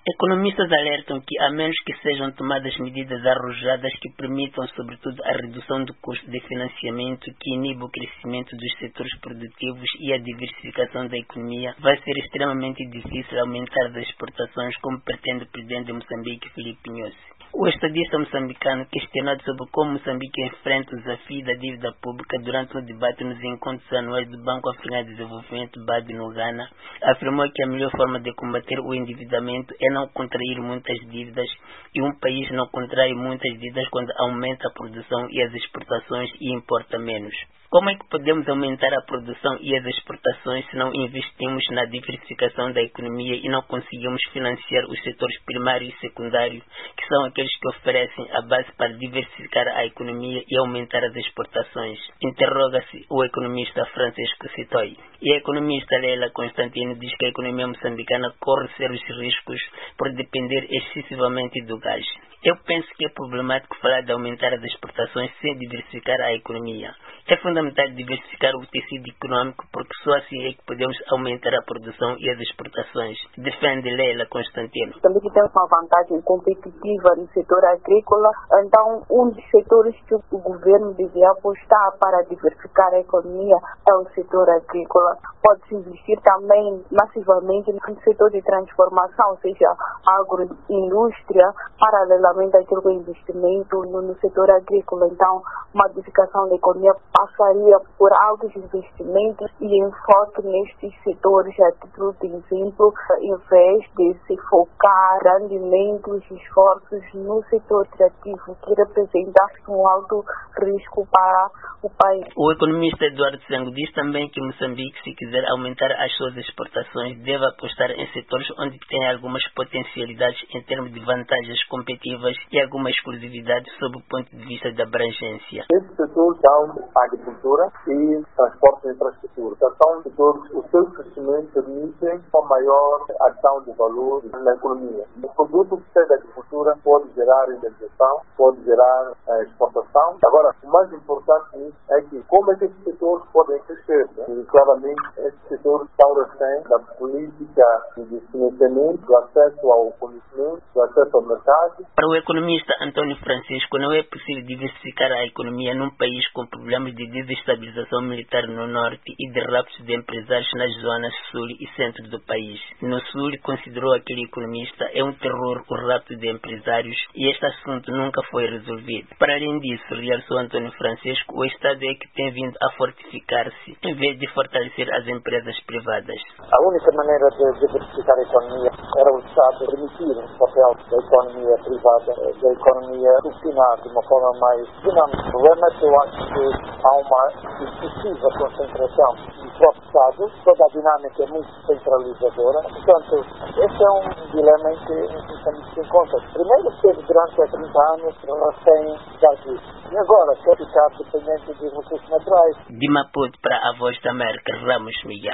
Economistas alertam que, a menos que sejam tomadas medidas arrojadas que permitam, sobretudo, a redução do custo de financiamento, que iniba o crescimento dos setores produtivos e a diversificação da economia, vai ser extremamente difícil aumentar as exportações, como pretende o presidente de Moçambique, Filipe Nyusi. O estadista moçambicano, questionado sobre como Moçambique enfrenta o desafio da dívida pública durante o debate nos encontros anuais do Banco Africano de Desenvolvimento, BAD, no Ghana, afirmou que a melhor forma de combater o endividamento é não contrair muitas dívidas, e um país não contrai muitas dívidas quando aumenta a produção e as exportações e importa menos. Como é que podemos aumentar a produção e as exportações se não investimos na diversificação da economia e não conseguimos financiar os setores primário e secundário, que são aqueles que oferecem a base para diversificar a economia e aumentar as exportações? Interroga-se o economista Francisco Sitoi. E a economista Leila Constantino diz que a economia moçambicana corre sérios riscos por depender excessivamente do gás. Eu penso que é problemático falar de aumentar as exportações sem diversificar a economia. É fundamental diversificar o tecido econômico, porque só assim é que podemos aumentar a produção e as exportações. Defende Leila Constantino. Também tem uma vantagem competitiva no setor agrícola, então um dos setores que o governo devia apostar para diversificar a economia é o setor agrícola. Pode-se investir também massivamente no setor de transformação, ou seja, agroindústria, paralelamente àquele investimento no setor agrícola. Então, uma diversificação da economia passaria por altos investimentos e enfoque nestes setores. A título de exemplo, em vez de se focar grandemente os esforços no setor extrativo, que representa um alto risco para o país. O economista Eduardo Sengo diz também que Moçambique, se quiser aumentar as suas exportações, deve apostar em setores onde tem algumas potencialidades em termos de vantagens competitivas e alguma exclusividade sob o ponto de vista da abrangência. Esses setores são a agricultura e transporte e infraestrutura. São setores, o seu crescimento permite uma maior adição de valor na economia. O produto que sai da agricultura pode gerar indenização, pode gerar exportação. Agora, o mais importante nisso é que como esses setores podem crescer, né? E claramente esses setores estão refém da política de financiamento, do acesso ao conhecimento, do acesso ao mercado. Para o economista António Francisco, não é possível diversificar a economia num país com problemas de desestabilização militar no norte e de raptos de empresários nas zonas sul e centro do país. No sul, considerou aquele economista, é um terror o rapto de empresários e este assunto nunca foi resolvido. Para além disso, realçou António Francisco, o Estado é que tem vindo a fortificar-se em vez de fortalecer as empresas privadas. A única maneira de diversificar a economia era o Estado permitir o papel da economia privada, da economia funcionar de uma forma mais dinâmica. O problema é que eu acho que há uma excessiva concentração do próprio Estado, toda a dinâmica é muito centralizadora. Portanto, esse é um dilema em que temos que encontrar. Primeiro, teve durante 30 anos recém-daqui. E agora, quer ficar dependente de recursos naturais. De Maputo para a Voz da América, Ramos Miguel.